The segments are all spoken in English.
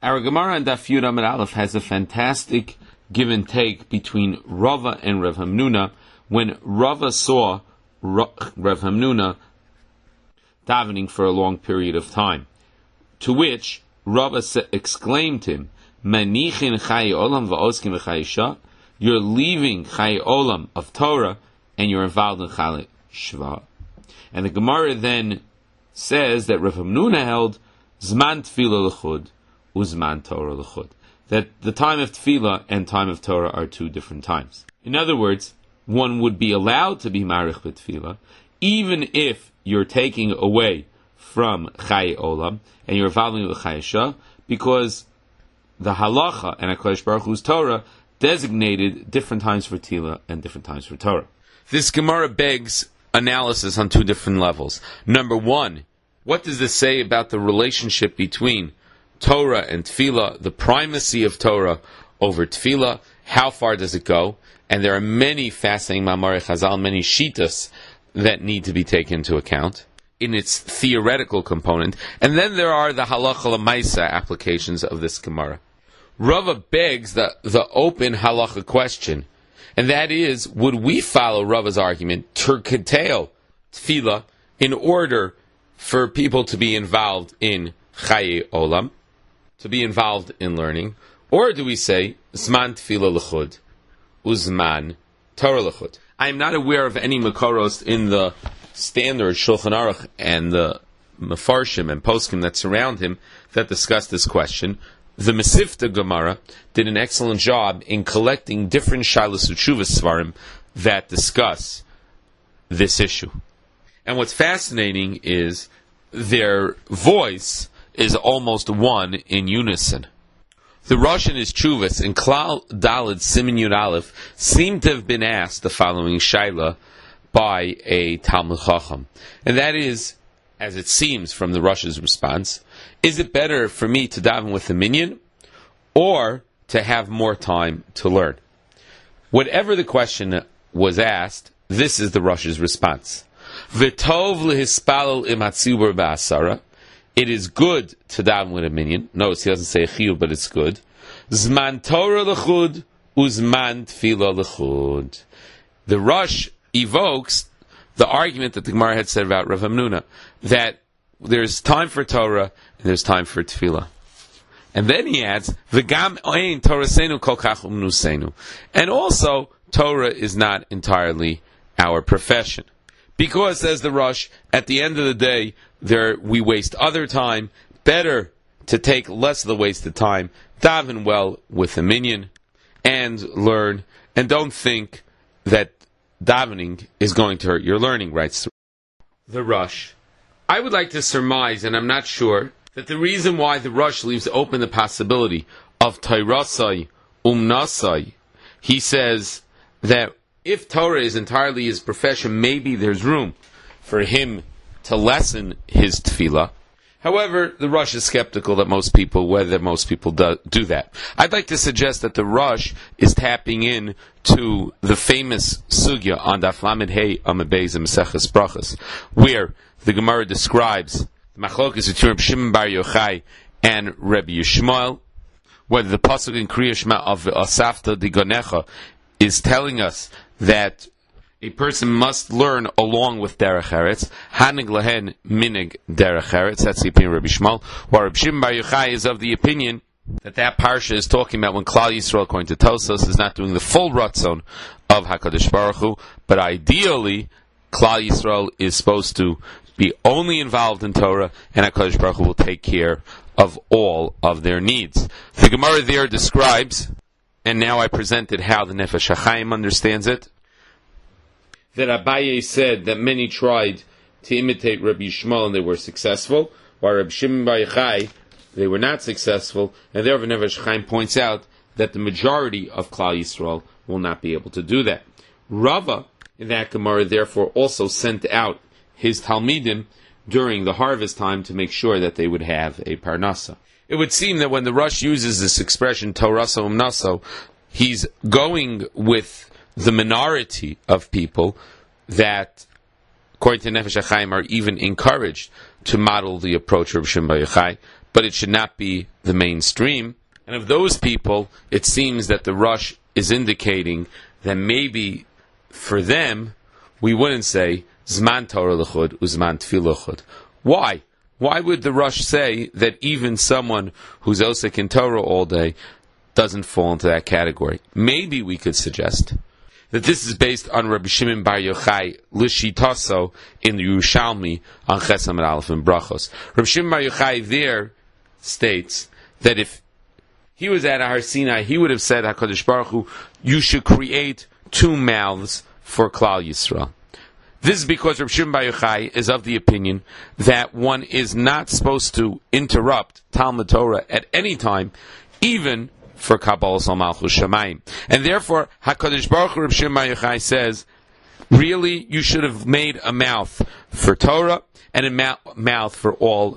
Our Gemara in Daf Yud Amud Aleph has a fantastic give and take between Rava and Rav Hamnuna when Rava saw Rav Hamnuna davening for a long period of time. To which Rava exclaimed to him, Manichin Chai Olam va'oskim v'chai Isha, you're leaving Chai Olam of Torah and you're involved in Chai Shva. And the Gemara then says that Rav Hamnuna held Zman Tefillah L'chud, Uzman Torah L'chud. That the time of Tefillah and time of Torah are two different times. In other words, one would be allowed to be Marich B'Tefillah, even if you're taking away from Chai Olam and you're involving with Chai Shah, because the Halacha and HaKadosh Baruch Hu's Torah designated different times for Tefillah and different times for Torah. This Gemara begs analysis on two different levels. Number one, what does this say about the relationship between Torah and Tefillah, the primacy of Torah over Tefillah? How far does it go? And there are many fascinating Ma'amar Chazal, many shitas that need to be taken into account in its theoretical component. And then there are the halacha l'maisa applications of this Gemara. Rava begs the open halacha question, and that is, would we follow Rava's argument to curtail Tefillah in order for people to be involved in Chai Olam, to be involved in learning, or do we say Zman Tefillah L'chud, Uzman Torah L'chud? I am not aware of any Makoros in the standard Shulchan Aruch and the Mefarshim and Poskim that surround him that discuss this question. The Mesivta Gemara did an excellent job in collecting different Shailas Utshuvas Svarim that discuss this issue. And what's fascinating is their voice is almost one in unison. The Rosh and his Chuvas in Klal Daled Siman Yud Aleph seem to have been asked the following Shaila by a Talmud Chacham. And that is, as it seems from the Rosh's response, is it better for me to daven with the minyan or to have more time to learn? Whatever the question was asked, this is the Rosh's response. V'tov lehispalel im hatzibur ba'asara. It is good to daven with a minyan. Notice he doesn't say a chiyuv, but it's good. Zman Torah l'chud, uzman tefillah l'chud. The Rosh evokes the argument that the Gemara had said about Rav Hamnuna, that there's time for Torah and there's time for Tefillah. And then he adds, V'gam ein Torasenu kol kach umnusenu. And also, Torah is not entirely our profession. Because, says the Rosh, at the end of the day, we waste other time. Better to take less of the wasted time, daven well with the minyan, and learn, and don't think that davening is going to hurt your learning, writes the Rosh. I would like to surmise, and I'm not sure, that the reason why the Rosh leaves open the possibility of Tairasai Umnasai, he says that if Torah is entirely his profession, maybe there's room for him to lessen his tefillah. However, the Rosh is skeptical that whether most people do that. I'd like to suggest that the Rosh is tapping in to the famous sugya on Daf Lamed Hey Amud Beis in Maseches Brachos, where the Gemara describes the machlokas between Reb Shimon Bar Yochai and Reb Yishmael, whether the pasuk in Kriya Shema of Asafta Digonecha is telling us that a person must learn along with Derech Eretz. Hanig lehen minig Derech Eretz. That's the opinion of Rabbi Shmuel. While Rabbi Shimon Bar Yochai is of the opinion that parsha is talking about when Klal Yisrael, according to Tosos, is not doing the full ratzon of HaKadosh Baruch Hu, but ideally Klal Yisrael is supposed to be only involved in Torah, and HaKadosh Baruch Hu will take care of all of their needs. The Gemara there describes, and now I presented how the Nefesh HaChaim understands it, that Abaye said that many tried to imitate Rabbi Yishmael and they were successful, while Rabbi Shimon Bar Yochai, they were not successful, and therefore Nefesh HaChaim points out that the majority of Klal Yisrael will not be able to do that. Rava, in that Gemara, therefore also sent out his Talmidim during the harvest time to make sure that they would have a Parnasa. It would seem that when the Rosh uses this expression, Torasa Umnaso, he's going with the minority of people that, according to Nefesh HaChaim, are even encouraged to model the approach of Shimon Bar Yochai, but it should not be the mainstream. And of those people, it seems that the Rosh is indicating that maybe for them, we wouldn't say Zman Torah L'chud, Uzman Tefillah L'chud. Why? Why would the Rosh say that even someone who's osek in Torah all day doesn't fall into that category? Maybe we could suggest that this is based on Rabbi Shimon Bar Yochai Lishitaso in the Yerushalmi on Chesam and Aleph and Brachos. Rabbi Shimon Bar Yochai there states that if he was at Har Sinai, he would have said, HaKadosh Baruch Hu, you should create 2 mouths for Klal Yisrael. This is because Rabbi Shimon Bar Yochai is of the opinion that one is not supposed to interrupt Talmud Torah at any time, even for Kabbalas Malchus Shamayim. And therefore, HaKadosh Baruch Hu, Rabbi Shimon Bar Yochai says, really, you should have made a mouth for Torah and a mouth for all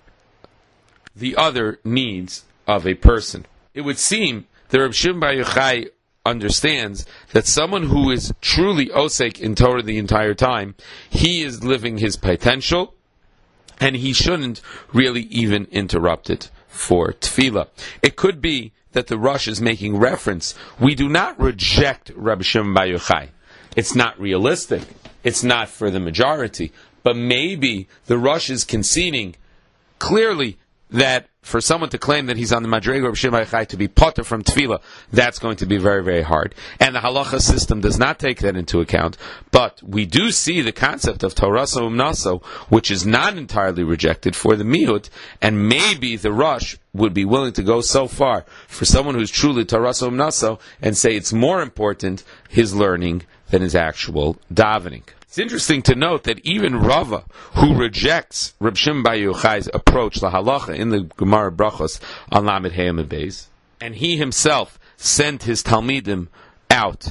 the other needs of a person. It would seem that Rabbi Shimon Bar Yochai understands that someone who is truly osek in Torah the entire time, he is living his potential, and he shouldn't really even interrupt it for tefillah. It could be that the Rosh is making reference. We do not reject Rabbi Shimon Bar Yochai. It's not realistic. It's not for the majority. But maybe the Rosh is conceding clearly that for someone to claim that he's on the Madrega of Shimon Bar Yochai to be potter from tefillah, that's going to be very, very hard. And the halacha system does not take that into account. But we do see the concept of Toraso Umnaso, which is not entirely rejected for the Miyut, and maybe the Rosh would be willing to go so far for someone who's truly Toraso Umnaso and say it's more important his learning than his actual davening. It's interesting to note that even Rava, who rejects Reb Shimon Bar Yochai's approach la halacha in the Gemara Brachos on Lamed Hey Amud Beis, and he himself sent his Talmidim out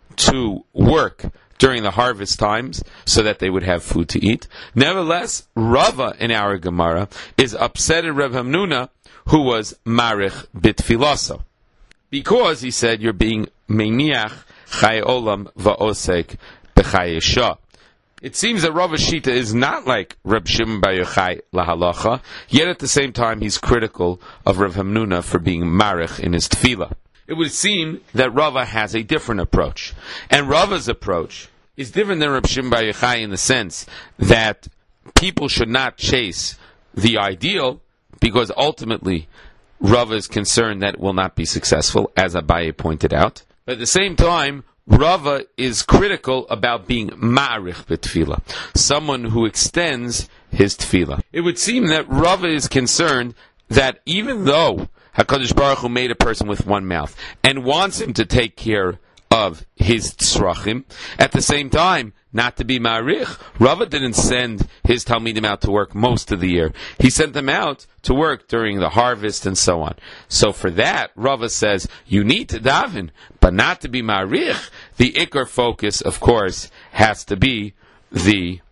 to work during the harvest times so that they would have food to eat. Nevertheless, Rava in our Gemara is upset at Reb Hamnuna, who was marich bitfilaso, because he said you're being meiniach chay olam va'osek b'chay yesha. It seems that Rav Shita is not like Reb Shimon Bar Yochai lahalacha, yet at the same time he's critical of Reb Hamnuna for being marich in his tefillah. It would seem that Rava has a different approach, and Rava's approach is different than Reb Shimon Bar Yochai in the sense that people should not chase the ideal, because ultimately Rava is concerned that it will not be successful, as Abaye pointed out. But at the same time, Rava is critical about being ma'arich b'tefillah, someone who extends his tefillah. It would seem that Rava is concerned that even though HaKadosh Baruch Hu made a person with one mouth and wants him to take care of his tzrachim, at the same time, not to be ma'arich, Rava didn't send his Talmidim out to work most of the year. He sent them out to work during the harvest and so on. So for that, Rava says, you need to daven, but not to be ma'arich. The ikar focus, of course, has to be the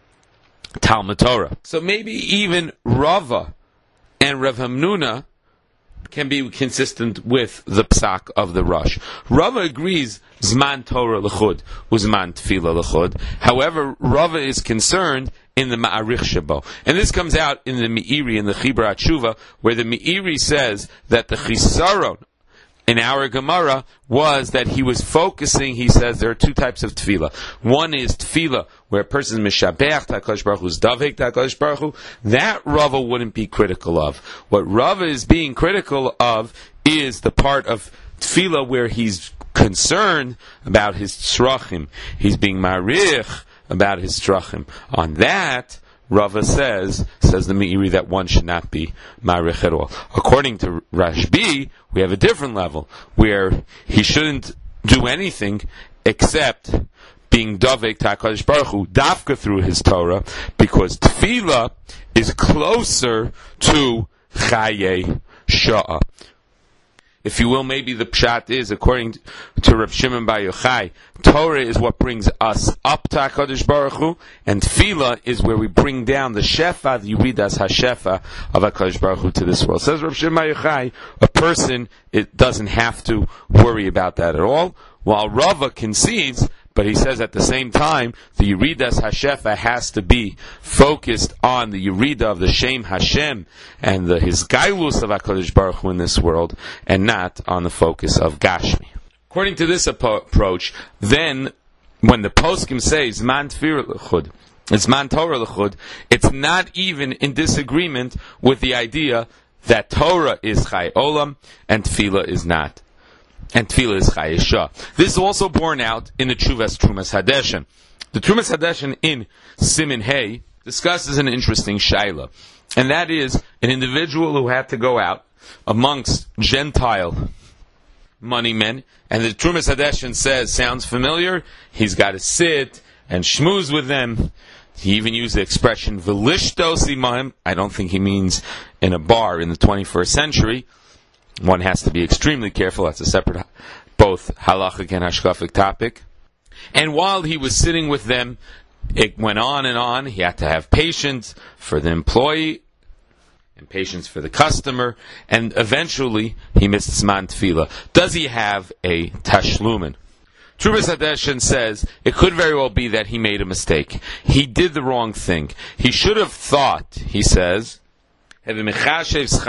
Talmud Torah. So maybe even Rava and Rav Hamnuna can be consistent with the psak of the Rosh. Rava agrees Zman Torah l'chud, Uzman Tefillah l'chud. However, Rava is concerned in the Ma'arich Shabo. And this comes out in the Meiri, in the Chibra Tshuva, where the Meiri says that the Chisaron in our Gemara was that he was focusing, he says there are 2 types of tefillah. One is tefillah, where a person is mishabeach HaKadosh Baruch Hu, is davik HaKadosh Baruch Hu. That Rava wouldn't be critical of. What Rava is being critical of is the part of tefillah where he's concerned about his tzrachim. He's being marich about his tzrachim. On that, Rava says the Meiri, that one should not be marich at all. According to Rashbi, we have a different level, where he shouldn't do anything except being davek to HaKadosh Baruch Hu, dafka through his Torah, because tefillah is closer to chaye sha'ah. If you will, maybe the pshat is, according to Reb Shimon Bar Yochai, Torah is what brings us up to HaKadosh Baruch Hu, and Tefillah is where we bring down the Shefa, the Yuridas HaShefa of HaKadosh Baruch Hu to this world. Says Reb Shimon Bar Yochai, a person, it doesn't have to worry about that at all, while Rava concedes, But he says at the same time, the Yeridas Hashefa has to be focused on the Yerida of the Shem Hashem and his Gailus of HaKadosh Baruch Hu in this world, and not on the focus of Gashmi. According to this approach, then, when the poskim say Zman Tefillah L'chud, it's Zman Torah L'chud, it's not even in disagreement with the idea that Torah is Chai Olam and Tefillah is not. And Tefillah is Chai Yeshua. This is also borne out in the Trumas Hadeshen. The Trumas Hadeshen in Simin Hay discusses an interesting shaila, and that is an individual who had to go out amongst Gentile money men, and the Trumas Hadeshen says, sounds familiar, he's got to sit and schmooze with them. He even used the expression Velishtos imahim. I don't think he means in a bar in the 21st century. One has to be extremely careful. That's a separate, both halachic and hashkafic topic. And while he was sitting with them, it went on and on. He had to have patience for the employee and patience for the customer, and eventually he missed Zman Tefillah. Does he have a tashlumin? Trumas Hadeshen says it could very well be that he made a mistake. He did the wrong thing. He should have thought, he says, and to realize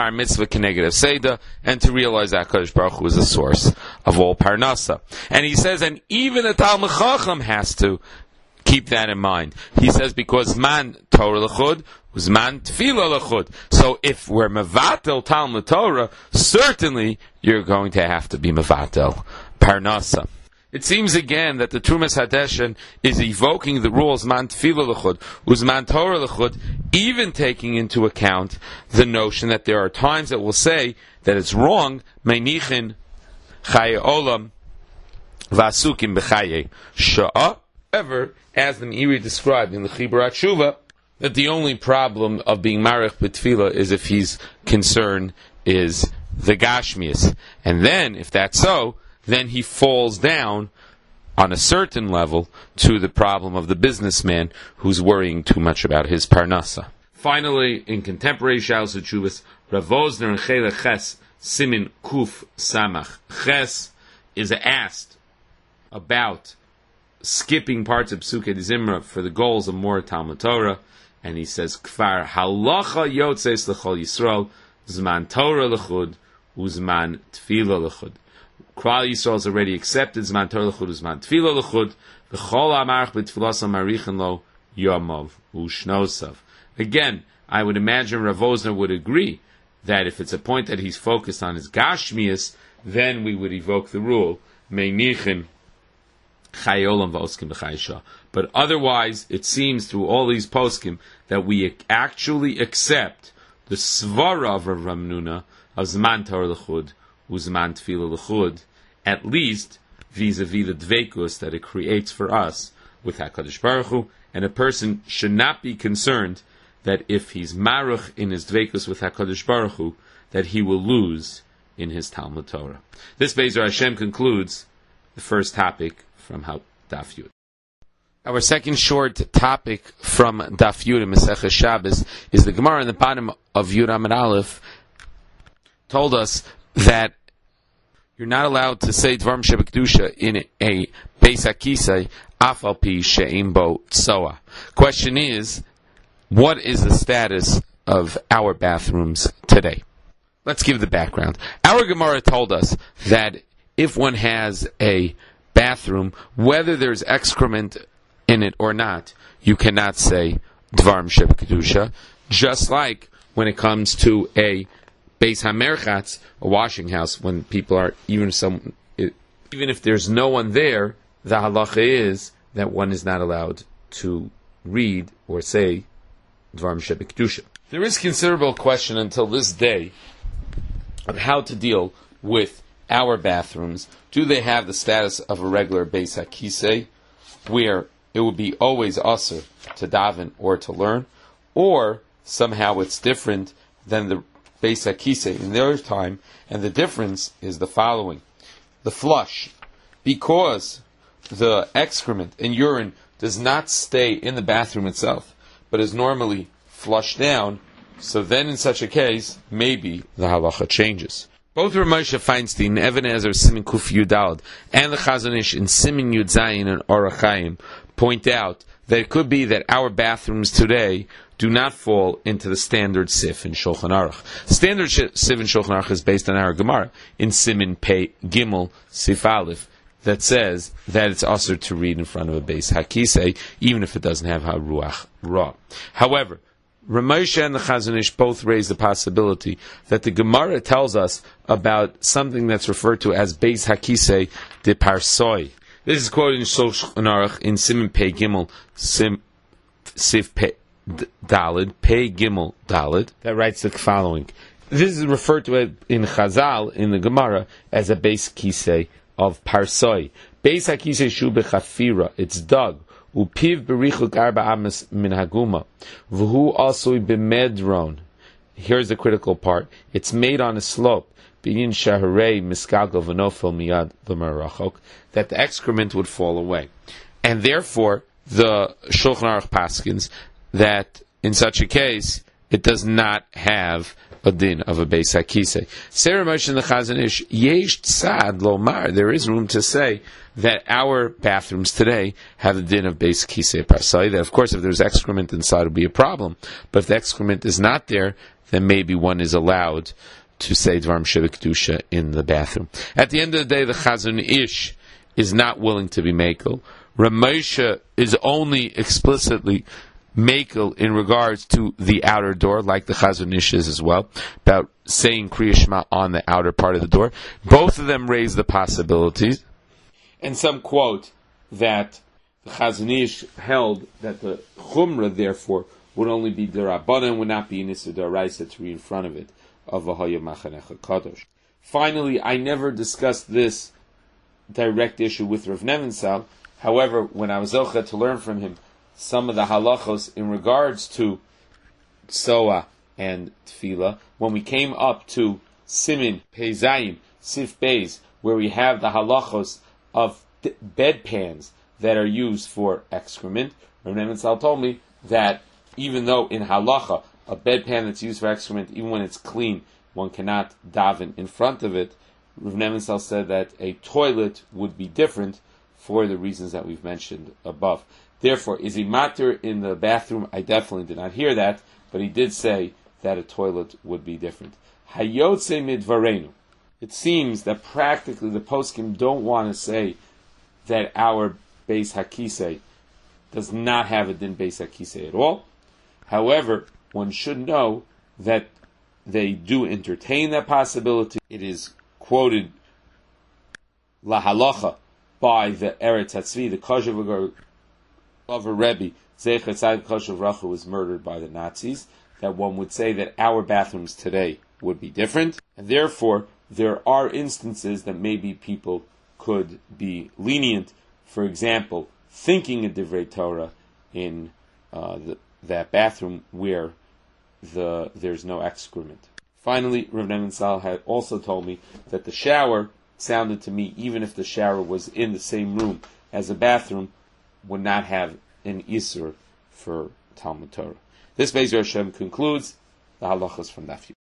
that HaKadosh Baruch Hu is the source of all parnasa. And he says, and even a Talmid Chacham has to keep that in mind. He says, because man Torah l'chud, man Tefillah l'chud. So if we're mevatel Talmud Torah, certainly you're going to have to be mevatel parnasa. It seems again that the Trumas Hadeshen is evoking the rules man Tefillah l'chud, uzman Torah l'chud, even taking into account the notion that there are times that will say that it's wrong, meinichin chaye olam v'asukim b'chaye sha'ah. However, as the Meiri described in the Chibur HaTshuva, that the only problem of being marich b'tefillah is if his concern is the gashmias. And then, if that's so, then he falls down on a certain level to the problem of the businessman who's worrying too much about his parnasa. Finally, in contemporary Shalos HaTshuvas, Rav Wosner and Chelek Ches Simin Kuf Samach Ches is asked about skipping parts of Psukei Zimra for the goals of more Talmud Torah, and he says, Kfar halacha yotzeis l'chol Yisrael, zman Torah l'chud, uzman tefillah l'chud. Klal Yisrael has already accepted zman Torah l'chud, uzman tefillah l'chud, v'chol ha'marach b'tefilasa marichin lo yomov u'shnosav. Again, I would imagine Rav Wosner would agree that if it's a point that he's focused on his gashmias, then we would evoke the rule, meinichin but otherwise, it seems through all these poskim that we actually accept the svara of Rav Hamnuna of Zman Torah l'chud, Uzman Tefillah l'chud, at least vis-a-vis the dveikus that it creates for us with HaKadosh Baruch Hu, and a person should not be concerned that if he's maruch in his dveikus with HaKadosh Baruch Hu, that he will lose in his Talmud Torah. This Be'ezer Hashem concludes the first topic from Daf Yud. Our second short topic from Daf Yud in Masechah Shabbos is the Gemara in the bottom of Yud Amud Aleph told us that you're not allowed to say Dvarim Shebekdusha in a Beis HaKisei af al pi she'im bo tsoa. Question is, what is the status of our bathrooms today? Let's give the background. Our Gemara told us that if one has a bathroom, whether there's excrement in it or not, you cannot say Dvarim Shebekdusha, just like when it comes to a Beis HaMerchatz, a washing house, when people are, even if there's no one there, the halacha is that one is not allowed to read or say Dvarim Shebekdusha. There is considerable question until this day of how to deal with our bathrooms. Do they have the status of a regular Beis HaKisei, where it would be always usher to daven or to learn, or somehow it's different than the Beis HaKisei in their time, and the difference is the following. The flush, because the excrement and urine does not stay in the bathroom itself, but is normally flushed down, so then in such a case, maybe the halacha changes. Both Rav Moshe Feinstein, Even Ezer, Simin Kuf Yudalad, and the Chazon Ish in Simin Yud Zayin and Orach Chaim point out that it could be that our bathrooms today do not fall into the standard sif in Shulchan Aruch. Standard sif in Shulchan Aruch is based on our Gemara in Simin Pei Gimel Sif Aleph that says that it's usher to read in front of a beis hakisei, even if it doesn't have haruach ra. However, Rav Moshe and the Chazon Ish both raise the possibility that the Gemara tells us about something that's referred to as beis hakisei de parsoi. This is quoted in Shulchan Aruch in Simin Pei Gimel Sif Pei Dalid, Pei Gimel Dalid, that writes the following. This is referred to in Chazal, in the Gemara, as a beis kisei of parsoi. Beis hakisei shu bechafira, it's dug. Upiv berichuk arba amas min haguma. V'hu asui b'medron. Here's the critical part. It's made on a slope. B'yin shaharei miskalgal v'nofel miyad v'marachok. That the excrement would fall away. And therefore, the Shulchan Aruch paskins that in such a case, it does not have a din of a beis hakisei. Sarah Moshe and the Chazon Ish, yesh tzad lomar, there is room to say that our bathrooms today have a din of beis hakisei parsai. That of course, if there's excrement inside, it would be a problem. But if the excrement is not there, then maybe one is allowed to say dvarim shebekdusha in the bathroom. At the end of the day, the Chazon Ish is not willing to be makel. Rav Moshe is only explicitly makel in regards to the outer door, like the Chazon Ish is as well, about saying Kriya Shema on the outer part of the door. Both of them raise the possibilities. And some quote that the Chazon Ish held that the Chumrah, therefore, would only be D'Rabbanan, would not be an Issa D'Oraisa to read in front of it, of V'haya Machanecha Kadosh. Finally, I never discussed this direct issue with Rav Nevinsal. However, when I was zocheh to learn from him some of the halachos in regards to Soa and Tefillah, when we came up to Simin, Pezayim, Sif Beis, where we have the halachos of bedpans that are used for excrement, Rav Nevinsal told me that even though in halacha, a bedpan that's used for excrement, even when it's clean, one cannot daven in front of it, Rav Nevinsal said that a toilet would be different for the reasons that we've mentioned above. Therefore, is he matter in the bathroom? I definitely did not hear that, but he did say that a toilet would be different. Hayotze midvarenu. It seems that practically the poskim don't want to say that our beis hakisei does not have a din beis hakisei at all. However, one should know that they do entertain that possibility. It is quoted la halacha by the Eretz Hatzvi, the Koshev of a Rebbe, Zecher Tzaddik Koshev Rachu, was murdered by the Nazis, that one would say that our bathrooms today would be different, and therefore there are instances that maybe people could be lenient. For example, thinking a Divrei Torah in that bathroom where there's no excrement. Finally, Rav Nevinsal had also told me that the shower sounded to me, even if the shower was in the same room as a bathroom, would not have an isur for Talmud Torah. This Be'ezer Hashem concludes the halachas from Daf Yud.